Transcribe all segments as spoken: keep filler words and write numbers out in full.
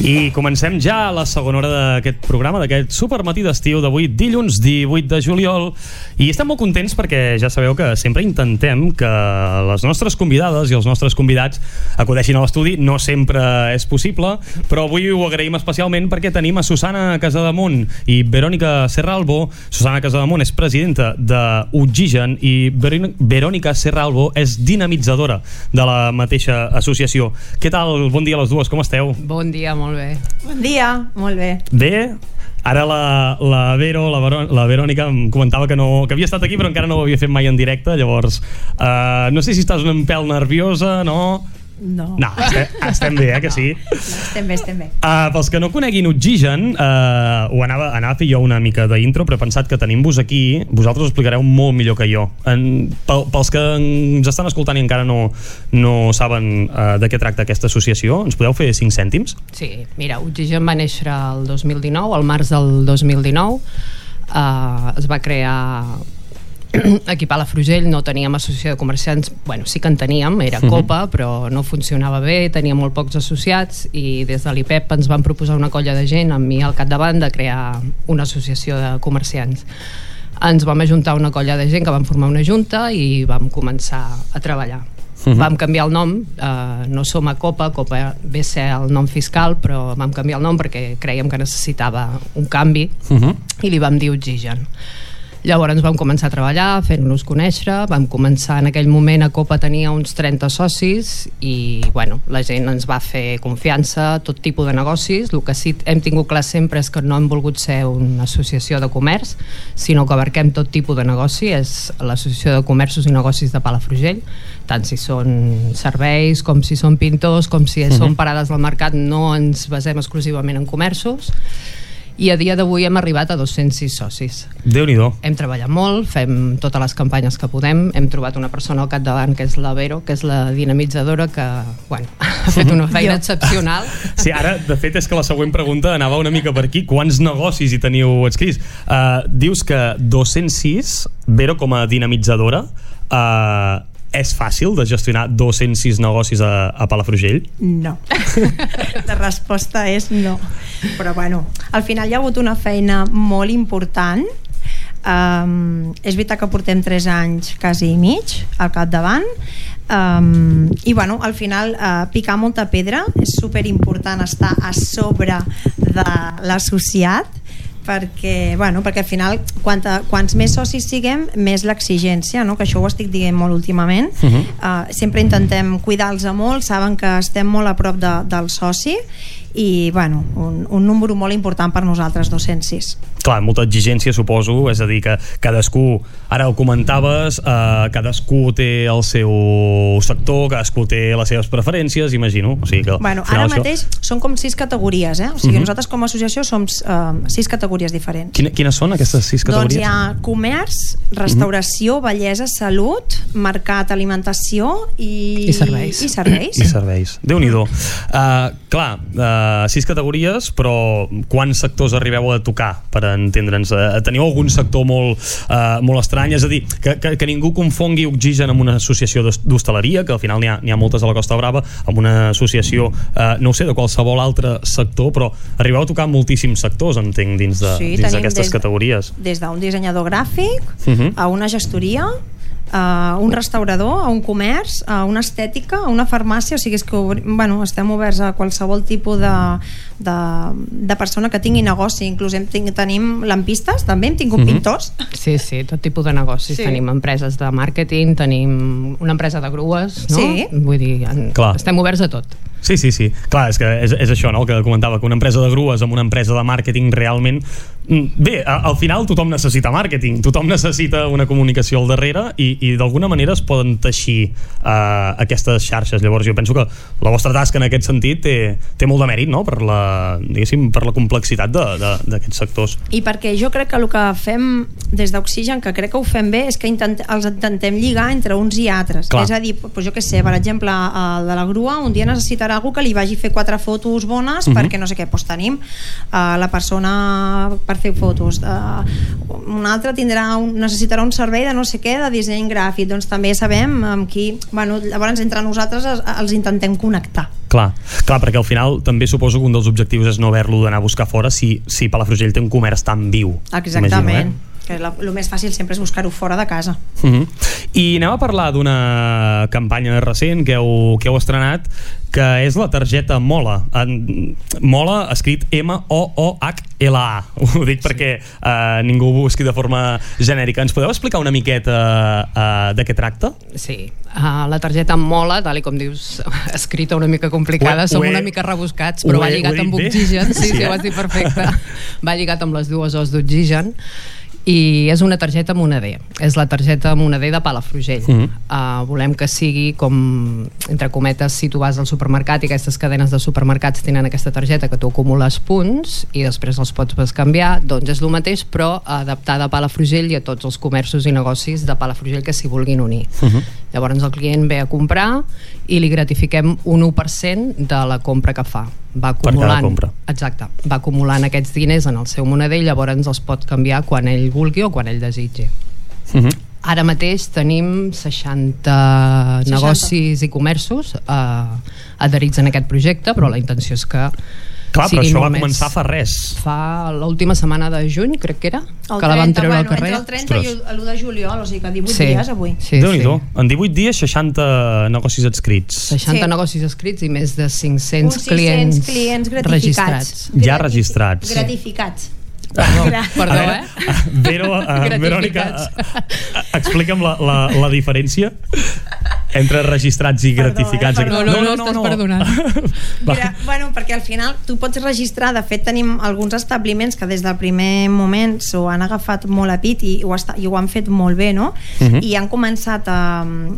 I comencem ja la segona hora d'aquest programa, d'aquest supermatí d'estiu d'avui, dilluns divuit de juliol. I estem molt contents perquè ja sabeu que sempre intentem que les nostres convidades i els nostres convidats acudeixin a l'estudi. No sempre és possible, però avui ho agraïm especialment perquè tenim a Susana Casademont i Verònica Serralbo. Susana Casademont és presidenta d'Oxigen i Verònica Serralbo és dinamitzadora de la mateixa associació. Què tal? Bon dia a les dues, com esteu? Bon dia, molt bé. Bon dia, molt bé. Bé, ara la, la Vero, la, Verò, la Verònica em comentava que, no, que havia estat aquí però encara no ho havia fet mai en directe, llavors uh, no sé si estàs un pèl nerviosa, no? No. No, estem, estem bé, eh, que sí? No, estem bé, estem bé. Uh, pels que no coneguin Oxigen, uh, ho anava, anava a fer jo una mica d'intro, però he pensat que tenim-vos aquí, vosaltres ho explicareu molt millor que jo. En, pel, pels que ens estan escoltant i encara no, no saben uh, de què tracta aquesta associació, ens podeu fer cinc cèntims? Sí, mira, Oxigen va néixer el dos mil dinou, al març del dos mil dinou. Uh, es va crear aquí a Palafrugell. No teníem associació de comerciants, bueno, sí que en teníem, era Copa, uh-huh. però no funcionava bé, tenia molt pocs associats i des de l'I P E P ens van proposar una colla de gent, amb mi al capdavant, de crear una associació de comerciants. Ens vam ajuntar una colla de gent que vam formar una junta i vam començar a treballar. Uh-huh. Vam canviar el nom, uh, no som a Copa, Copa ve a ser el nom fiscal, però vam canviar el nom perquè creiem que necessitava un canvi, uh-huh. i li vam dir Oxigen. Llavors vam començar a treballar, fent-nos conèixer, vam començar en aquell moment, a Copa tenia uns trenta socis i bueno, la gent ens va fer confiança, tot tipus de negocis. El que sí hem tingut clar sempre és que no hem volgut ser una associació de comerç, sinó que abarquem tot tipus de negoci, és l'associació de comerços i negocis de Palafrugell, tant si són serveis, com si són pintors, com si uh-huh. són parades al mercat, no ens basem exclusivament en comerços. I a dia d'avui hem arribat a dos-cents sis socis. Déu-n'hi-do. Hem treballat molt, fem totes les campanyes que podem, hem trobat una persona al capdavant que és la Vero, que és la dinamitzadora, que bueno, ha fet una feina excepcional. Sí, ara de fet és que la següent pregunta anava una mica per aquí. Quants negocis hi teniu adscrits? Uh, dius que dos-cents sis, Vero com a dinamitzadora, uh, és fàcil de gestionar dos-cents sis negocis a, a Palafrugell? No. La resposta és no. Però bueno, al final hi ha hagut una feina molt important. Um, és veritat que portem tres anys quasi i mig al capdavant. Um, i bueno, al final uh, picar molta pedra, és superimportant estar a sobre de l'associat, perquè, bueno, perquè al final quanta, quants més socis siguem, més l'exigència, no? Que això ho estic dient molt últimament. Uh-huh. uh, sempre intentem cuidar-los molt, saben que estem molt a prop de, del soci i bueno, un, un número molt important per nosaltres, dos-cents sis. Clar, molta exigència suposo, és a dir que cadascú, ara ho comentaves, eh, cadascú té el seu sector, cadascú té les seves preferències, imagino. O sigui que, bueno, ara mateix això... són com sis categories, eh? O sigui, uh-huh. nosaltres com a associació som uh, sis categories diferents. Quina, quines són aquestes sis categories? Doncs hi ha comerç, restauració, uh-huh. bellesa, salut, mercat, alimentació i... I serveis. I serveis. I serveis. Déu-n'hi-do. Uh, clar, uh, sis categories, però quants sectors arribeu a tocar, per entendre'ns? Uh, teniu algun sector molt, uh, molt estrany? És a dir, que, que, que ningú confongui Oxigen amb una associació d'hostaleria, que al final n'hi ha, n'hi ha moltes a la Costa Brava, amb una associació, uh, no ho sé, de qualsevol altre sector, però arribeu a tocar moltíssims sectors, entenc, dins de, sí, dins d'aquestes des, categories. Des d'un dissenyador gràfic, uh-huh. a una gestoria, a un restaurador, a un comerç, a una estètica, a una farmàcia. O sigui, és que bueno, estem oberts a qualsevol tipus de, de, de persona que tingui negoci. Inclús hem, tenim lampistes, també hem tingut uh-huh. pintors. Sí, sí, tot tipus de negocis. Sí. Tenim empreses de màrqueting, tenim una empresa de grues, no? Sí. Vull dir, en, estem oberts a tot. Sí, sí, sí. Clar, és que és, és això, no?, el que comentava, que una empresa de grues amb una empresa de màrqueting realment... Bé, al final tothom necessita màrqueting, tothom necessita una comunicació al darrere i, i d'alguna manera es poden teixir uh, aquestes xarxes. Llavors jo penso que la vostra tasca en aquest sentit té, té molt de mèrit, no?, per la, diguéssim, per la complexitat d'aquests sectors. I perquè jo crec que el que fem des d'Oxigen, que crec que ho fem bé, és que intent, els intentem lligar entre uns i altres. Clar. És a dir, doncs jo què sé, per exemple, el de la grua un dia necessitarà necessitarà algú que li vagi a fer quatre fotos bones uh-huh. perquè no sé què, doncs tenim uh, la persona per fer fotos, uh, un altre tindrà un, necessitarà un servei de no sé què, de disseny gràfic, doncs també sabem amb qui, bueno, llavors entre nosaltres els, els intentem connectar. Clar, clar, perquè al final també suposo que un dels objectius és no haver-lo d'anar a buscar fora si, si Palafrugell té un comerç tan viu. Exactament. Imagino, eh? Que el més fàcil sempre és buscar-ho fora de casa. Uh-huh. I anem a parlar d'una campanya recent que heu, que heu estrenat, que és la targeta Mola. En, Mola escrit M O O H L A. Ho dic sí. perquè uh, ningú ho busqui de forma genèrica. Ens podeu explicar una miqueta uh, de què tracta? Sí. Uh, la targeta Mola, tal com dius, escrita una mica complicada, som una mica rebuscats, però va lligat amb oxigen. Sí, sí, sí, ho has dit perfecte. Va lligat amb les dues O's d'oxigen. I és una targeta moneder, és la targeta moneder de Palafrugell. Uh-huh. uh, volem que sigui com, entre cometes, si tu vas al supermercat i aquestes cadenes de supermercats tenen aquesta targeta que tu acumules punts i després els pots bescanviar, doncs és el mateix però adaptada a Palafrugell i a tots els comerços i negocis de Palafrugell que s'hi vulguin unir. Uh-huh. Llavors el client ve a comprar i li gratifiquem un u per cent de la compra que fa. Va acumulant, exacte, va acumulant aquests diners en el seu moneder i llavors els pot canviar quan ell vulgui o quan ell desitgi. Uh-huh. Ara mateix tenim seixanta, seixanta negocis i comerços eh, adherits en aquest projecte, però la intenció és que clar, però això va començar fa res. Fa l'última setmana de juny, crec que era, el que la vam treure bueno, al carrer. Entre el trenta Ostres. I l'u de juliol, o sigui que divuit sí, dies avui. Sí, Déu-n'hi-do. Sí. En divuit dies, seixanta negocis adscrits. seixanta sí. negocis adscrits i més de cinc-cents clients, clients registrats. Ja registrats. Gratificats. Perdó, perdó eh? Vero, uh, Verònica, explica'm la, la, la diferència entre registrats i perdó, gratificats. Eh? No, no, no, no, no, no. Perdonant. Mira, bueno, perquè al final tu pots registrar, de fet tenim alguns establiments que des del primer moment s'ho han agafat molt a pit i ho, està, i ho han fet molt bé, no? Uh-huh. I han començat a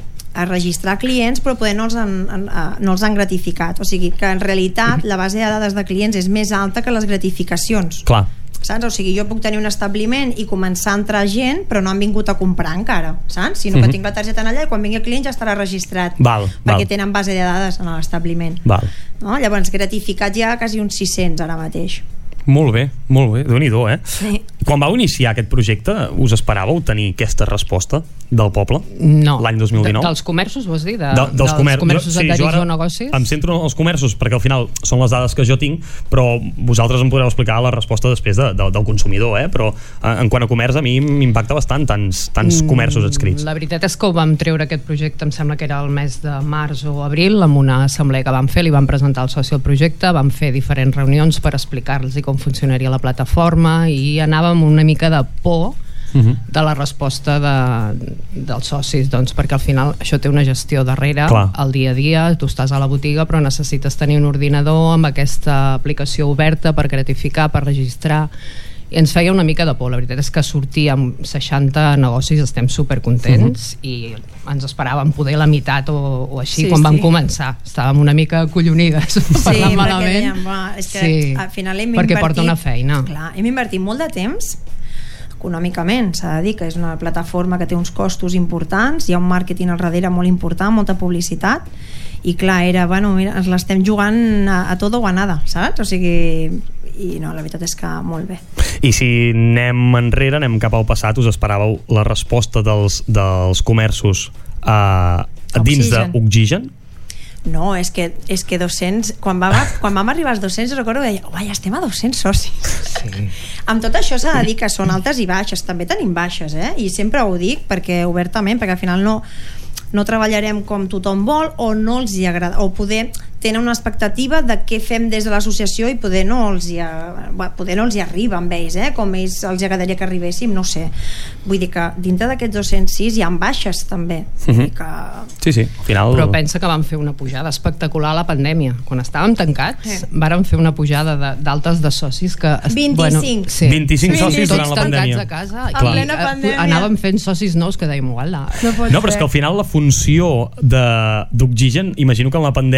a registrar clients però poder no els, han, no els han gratificat, o sigui que en realitat la base de dades de clients és més alta que les gratificacions. Clar. Saps? O sigui, jo puc tenir un establiment i començar a entrar gent però no han vingut a comprar encara, saps? Sinó que uh-huh. tinc la targeta en allà i quan vingui el client ja estarà registrat, val, perquè val. tenen base de dades en l'establiment, no? Llavors gratificat ja quasi uns sis-cents ara mateix. Molt bé, molt bé, Déu-n'hi-do, eh? Sí. Quan vau iniciar aquest projecte, us esperàveu tenir aquesta resposta del poble? No. L'any dos mil dinou? De, dels comerços, vols dir? De, de, dels, dels comer comerços jo, sí, adherits o negocis? Em centro en els comerços, perquè al final són les dades que jo tinc, però vosaltres em podreu explicar la resposta després de, de, del consumidor, eh? Però en quant a comerç, a mi m'impacta bastant tants, tants comerços adscrits. La veritat és que ho vam treure aquest projecte, em sembla que era el mes de març o abril, amb una assemblea que vam fer, li vam presentar al soci el projecte, vam fer diferents reunions per explicar-los com funcionaria la plataforma i anàvem una mica de por uh-huh. de la resposta de, dels socis, doncs, perquè al final això té una gestió darrere. Clar. El dia a dia tu estàs a la botiga però necessites tenir un ordinador amb aquesta aplicació oberta per gratificar, per registrar, i ens feia una mica de por. La veritat és que sortir amb seixanta negocis estem supercontents uh-huh. i ens esperàvem poder la meitat o, o així sí, quan sí. vam començar. Estàvem una mica acollonides, sí, malament. Dèiem, va, és que sí, al final hem perquè invertit, porta una feina. Clar, hem invertit molt de temps econòmicament, s'ha de dir que és una plataforma que té uns costos importants, hi ha un màrqueting al darrere molt important, molta publicitat, i clar, era, bueno, mira, ens l'estem jugant a, a todo o a nada, saps? O sigui, i no, la veritat és que molt bé. I si anem enrere, anem cap al passat, us esperàveu la resposta dels, dels comerços uh, dins d'Oxigen? No, és que, és que dos-cents, quan vam, quan vam arribar als dos-cents recordo que deia, uai, estem a dos-cents socis. Sí. Amb tot això s'ha de dir que són altes i baixes, també tenim baixes, eh? I sempre ho dic perquè obertament, perquè al final no no treballarem com tothom vol o no els hi agrada, o poder tenen una expectativa de què fem des de l'associació i poder no els hi, poder no els hi arriba amb ells, eh? Com ells els agradaria que arribéssim, no sé. Vull dir que dintre d'aquests dos-cents sis hi ha baixes també. Uh-huh. que... Sí, sí, al final... Però pensa que vam fer una pujada espectacular a la pandèmia. Quan estàvem tancats, eh. vàrem fer una pujada d'altes de, de socis que... vint-i-cinc. Bueno, sí. vint-i-cinc socis durant la pandèmia. Tots tancats a casa. En plena pandèmia. Anàvem fent socis nous que dèiem, uala. No, no, però és que al final la funció d'Oxigen, imagino que en la pandèmia encara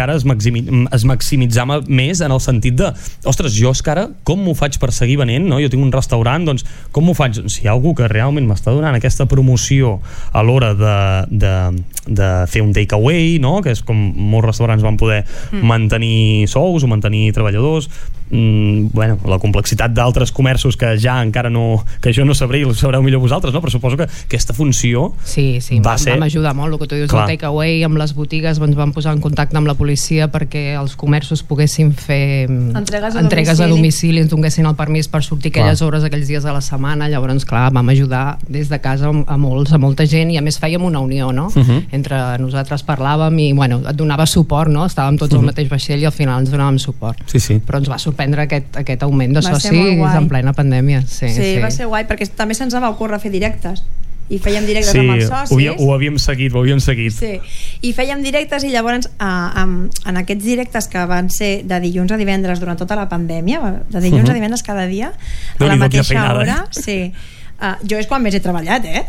encara es, maximi, es maximitzava més en el sentit de, ostres, jo és que ara com m'ho faig per seguir venent, no? Jo tinc un restaurant, doncs com m'ho faig? Si hi ha algú que realment m'està donant aquesta promoció a l'hora de, de, de fer un takeaway, no? Que és com molts restaurants van poder mm. mantenir sous o mantenir treballadors, mm, bueno, la complexitat d'altres comerços que ja encara no, que jo no sabré i ho sabreu millor vosaltres, no? Però suposo que aquesta funció sí, sí, va ser... vam ajudar molt, el que tu dius, clar. El takeaway amb les botigues, ens vam posar en contacte amb la policia perquè els comerços poguessin fer entregues a entregues domicili, a domicili, ens donguessin el permís per sortir aquelles clar. hores, aquells dies a la setmana. Llavors, clar, vam ajudar des de casa a molts, a molta gent, i a més fèiem una unió, no? Uh -huh. Entre nosaltres parlàvem i, bueno, et donava suport, no? Estàvem tots uh -huh. al mateix vaixell i al final ens donàvem suport. Sí, sí. Però ens va sorprendre aquest, aquest augment de va socis en plena pandèmia. Sí, sí, sí, va ser guai, perquè també se'ns va ocórrer fer directes i fèiem directes sí, amb els socis. Ho, havia, ho havíem seguit, ho havíem seguit. Sí, i fèiem directes i llavors uh, en, en aquests directes que van ser de dilluns a divendres durant tota la pandèmia, de dilluns uh-huh. a divendres cada dia, a la mateixa hora, sí. Uh, jo és quan més he treballat, eh?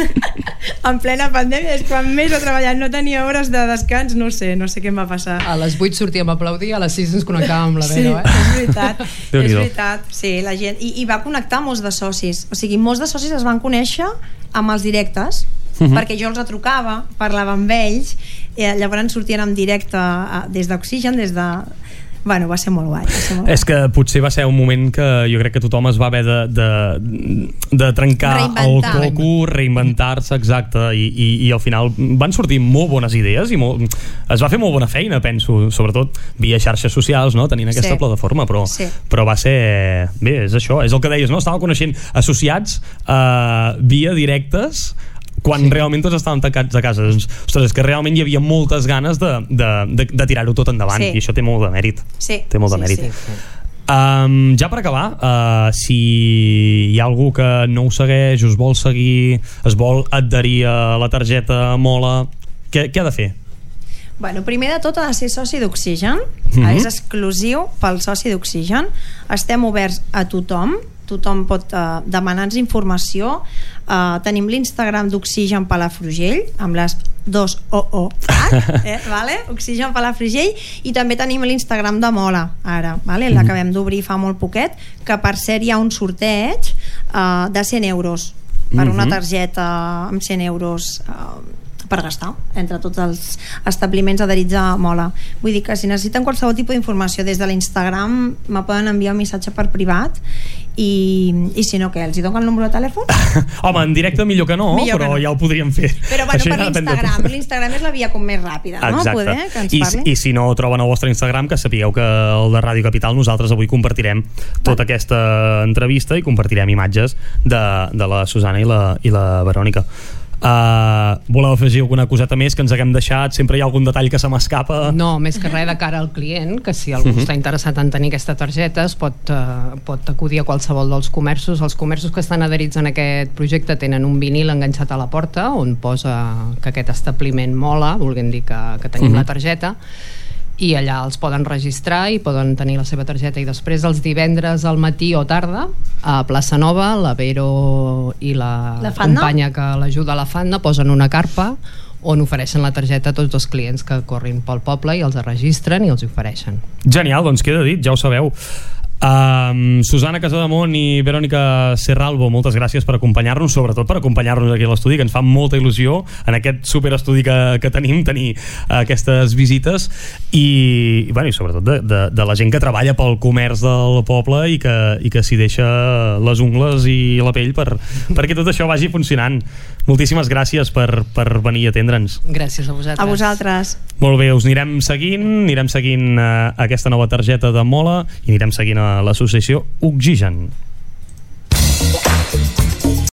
En plena pandèmia és quan més he treballat, no tenia hores de descans, no sé, no sé què em va passar. A les vuit sortíem a aplaudir, a les sis ens connectàvem amb la Vero, sí, eh? és veritat, és veritat, sí, la gent, i, i va connectar molts de socis, o sigui, molts de socis es van conèixer amb els directes, uh-huh. perquè jo els trucava, parlava amb ells, i llavors sortien en directe a, des d'Oxigen, des de... Bueno, va ser molt guai, va ser molt guai. És que potser va ser un moment que jo crec que tothom es va haver de, de, de trencar el coco, reinventar-se, exacte, i, i, i al final van sortir molt bones idees i molt, es va fer molt bona feina, penso, sobretot via xarxes socials, no? Tenint aquesta sí. plataforma, però, sí. però va ser... Bé, és això, és el que deies, no? Estava coneixent associats uh, via directes quan sí. realment tots estàvem tancats a casa. Doncs, ostres, és que realment hi havia moltes ganes de, de, de, de tirar-ho tot endavant, sí. i això té molt de mèrit. Sí. Té molt de sí, mèrit. Sí, sí. Um, ja per acabar, uh, si hi ha algú que no us segueix, us vol seguir, es vol adherir a la targeta Mola, què, què ha de fer? Bueno, primer de tot ha de ser soci d'Oxigen, mm-hmm. és exclusiu pel soci d'Oxigen, estem oberts a tothom, tothom pot uh, demanar-nos informació. Uh, tenim l'Instagram d'Oxigen Palafrugell amb les dos O O eh, vale? Oxigen Palafrugell, i també tenim l'Instagram de Mola ara, vale? L'acabem d'obrir fa molt poquet, que per cert hi ha un sorteig uh, de cent euros per una targeta amb cent euros uh, per gastar entre tots els establiments adherits a Mola. Vull dir que si necessiten qualsevol tipus d'informació des de l'Instagram me poden enviar un missatge per privat i, i si no, què? Els hi dono el número de telèfon? Home, en directe millor que no, millor però que no. Ja ho podríem fer. Però bueno, això per l'Instagram l'Instagram és la via com més ràpida, no? Exacte. Poder, que ens I, parli. I si no troben el vostre Instagram, que sapigueu que el de Ràdio Capital nosaltres avui compartirem tota aquesta entrevista i compartirem imatges de, de la Susana i la, i la Verònica. Uh, voleu afegir alguna coseta més que ens haguem deixat? Sempre hi ha algun detall que se m'escapa? No, més que res de cara al client, que si algú uh-huh. està interessat en tenir aquesta targeta es pot, uh, pot acudir a qualsevol dels comerços. Els comerços que estan adherits en aquest projecte tenen un vinil enganxat a la porta on posa que aquest establiment Mola, volguem dir que, que tenim uh-huh. la targeta, i allà els poden registrar i poden tenir la seva targeta, i després els divendres al matí o tarda a Plaça Nova, la Vero i la, la companya que l'ajuda a la Fanda posen una carpa on ofereixen la targeta a tots els clients que corrin pel poble i els registren i els ofereixen. Genial, doncs queda dit, ja ho sabeu. Um, Susana Casademont i Verònica Serralvo, moltes gràcies per acompanyar-nos, sobretot per acompanyar-nos aquí a l'estudi, que ens fa molta il·lusió en aquest superestudi que, que tenim, tenir uh, aquestes visites i, i, bueno, i sobretot de, de, de la gent que treballa pel comerç del poble i que, i que s'hi deixa les ungles i la pell per, perquè tot això vagi funcionant. Moltíssimes gràcies per, per venir a atendre'ns. Gràcies a vosaltres. A vosaltres. Molt bé, us anirem seguint, anirem seguint uh, aquesta nova targeta de Mola i anirem seguint a l'associació Oxigen.